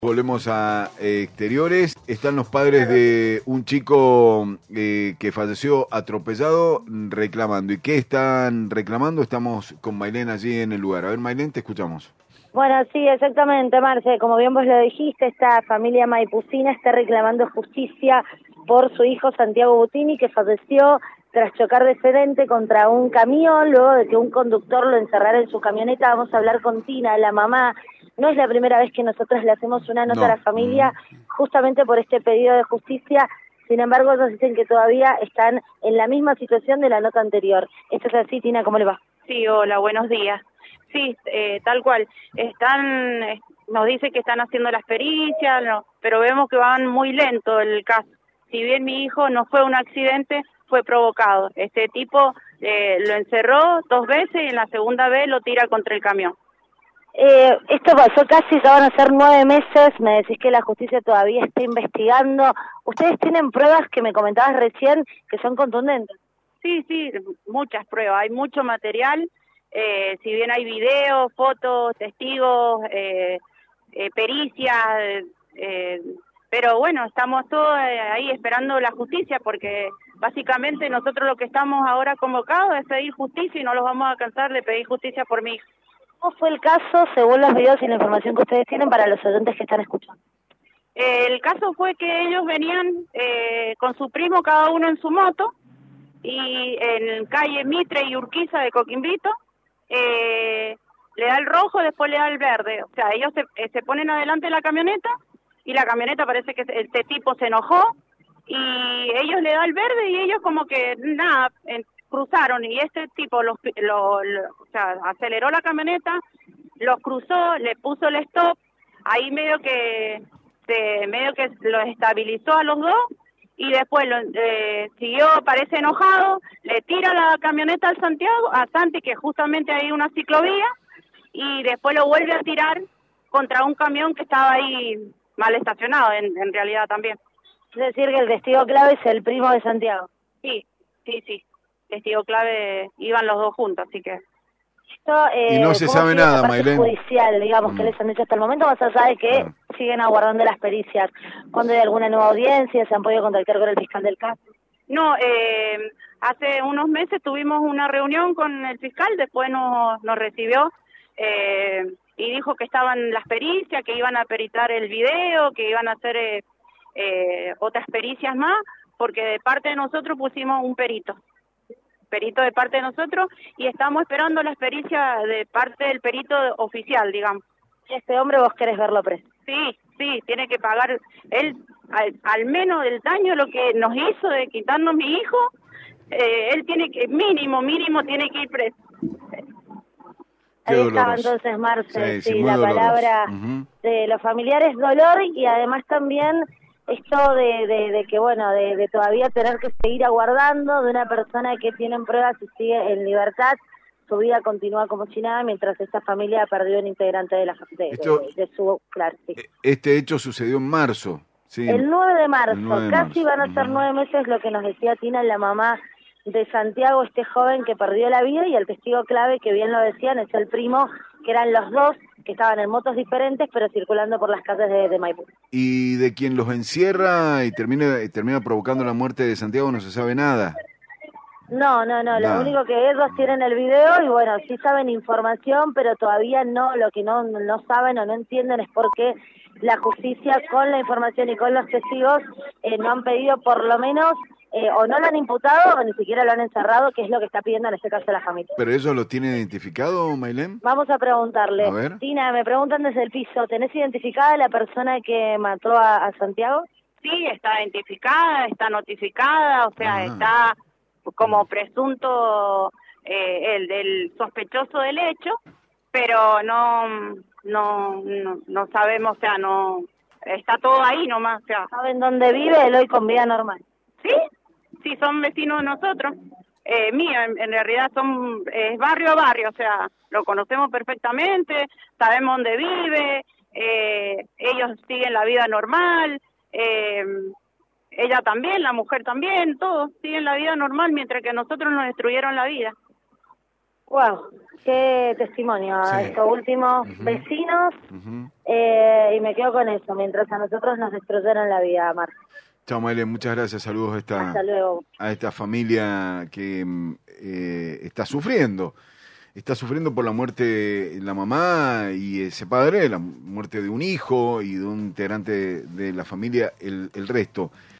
Volvemos a exteriores. Están los padres de un chico que falleció atropellado reclamando. ¿Y qué están reclamando? Estamos con Maylén allí en el lugar. A ver, Maylén, te escuchamos. Bueno, sí, exactamente, Marce. Como bien vos lo dijiste, esta familia maipucina está reclamando justicia por su hijo Santiago Butini, que falleció tras chocar de frente contra un camión, luego de que un conductor lo encerrara en su camioneta. Vamos a hablar con Tina, la mamá. No es la primera vez que nosotros le hacemos una nota a la familia, justamente por este pedido de justicia. Sin embargo, ellos dicen que todavía están en la misma situación de la nota anterior. ¿Esto es así, Tina? ¿Cómo le va? Sí, hola, buenos días. Sí, tal cual. Nos dice que están haciendo las pericias, pero vemos que van muy lento el caso. Si bien mi hijo no fue un accidente, fue provocado. Este tipo lo encerró 2 veces y en la segunda vez lo tira contra el camión. Esto pasó casi, ya van a ser 9 meses, me decís que la justicia todavía está investigando. ¿Ustedes tienen pruebas que me comentabas recién que son contundentes? Sí, muchas pruebas, hay mucho material, si bien hay videos, fotos, testigos, pericias, pero bueno, estamos todos ahí esperando la justicia porque básicamente nosotros lo que estamos ahora convocados es pedir justicia y no los vamos a cansar de pedir justicia por mi hijo. ¿Cómo fue el caso según los videos y la información que ustedes tienen para los oyentes que están escuchando? El caso fue que ellos venían con su primo, cada uno en su moto, y en calle Mitre y Urquiza de Coquimbito, le da el rojo, después le da el verde. O sea, ellos se ponen adelante de la camioneta, y la camioneta parece que este tipo se enojó, y ellos le da el verde, y ellos como que nada, cruzaron, y este tipo o sea, aceleró la camioneta, los cruzó, le puso el stop, ahí medio que los estabilizó a los dos, y después siguió, parece enojado, le tira la camioneta a Santi, que justamente hay una ciclovía, y después lo vuelve a tirar contra un camión que estaba ahí mal estacionado, en realidad también. Es decir, que el testigo clave es el primo de Santiago. Sí. Testigo clave, iban los dos juntos, así que... Esto, y no se sabe nada, Maylén. Judicial, digamos, que les han dicho hasta el momento, más allá de que siguen aguardando las pericias. ¿Cuándo hay alguna nueva audiencia? ¿Se han podido contactar con el fiscal del caso? No, hace unos meses tuvimos una reunión con el fiscal, después nos recibió y dijo que estaban las pericias, que iban a peritar el video, que iban a hacer otras pericias más, porque de parte de nosotros pusimos un perito de parte de nosotros, y estamos esperando las pericias de parte del perito oficial, digamos. Este hombre vos querés verlo preso. Sí, tiene que pagar él al menos del daño lo que nos hizo de quitarnos mi hijo, él tiene que, mínimo tiene que ir preso. Ahí estaba entonces Marce, sí, la doloroso. Palabra de los familiares, dolor, y además también esto de que, bueno, de todavía tener que seguir aguardando de una persona que tienen pruebas y sigue en libertad. Su vida continúa como si nada, mientras esta familia perdió un integrante de su... Claro, sí. Este hecho sucedió en marzo. Sí, el 9 de marzo, el 9 de casi marzo. Van a ser 9 meses, lo que nos decía Tina, la mamá de Santiago, este joven que perdió la vida, y el testigo clave, que bien lo decían, es el primo, que eran los dos, que estaban en motos diferentes, pero circulando por las calles de Maipú. Y de quien los encierra y termina provocando la muerte de Santiago no se sabe nada. No, lo único que ellos tienen el video, y bueno, sí saben información, pero todavía no, lo que no saben o no entienden es por qué la justicia, con la información y con los testigos, no han pedido por lo menos, o no lo han imputado o ni siquiera lo han encerrado, que es lo que está pidiendo en este caso la familia. ¿Pero ellos lo tienen identificado, Maylén? Vamos a preguntarle. A ver. Tina, me preguntan desde el piso, ¿tenés identificada la persona que mató a Santiago? Sí, está identificada, está notificada, o sea, está como presunto el sospechoso del hecho, pero no sabemos, o sea, no está todo ahí nomás, o sea. ¿Saben dónde vive él hoy con vida normal? Sí, son vecinos de nosotros. Mío, en realidad es barrio a barrio, o sea, lo conocemos perfectamente, sabemos dónde vive, ellos siguen la vida normal, ella también, la mujer también, todos siguen la vida normal, mientras que nosotros nos destruyeron la vida. Wow, qué testimonio a Sí. estos últimos Ujú. vecinos, Ujú. y me quedo con eso, mientras a nosotros nos destruyeron la vida, Marce. Chao, Maile, muchas gracias. Saludos Hasta luego. a esta familia que está sufriendo. Está sufriendo por la muerte de la mamá y ese padre, la muerte de un hijo y de un integrante de la familia, el resto.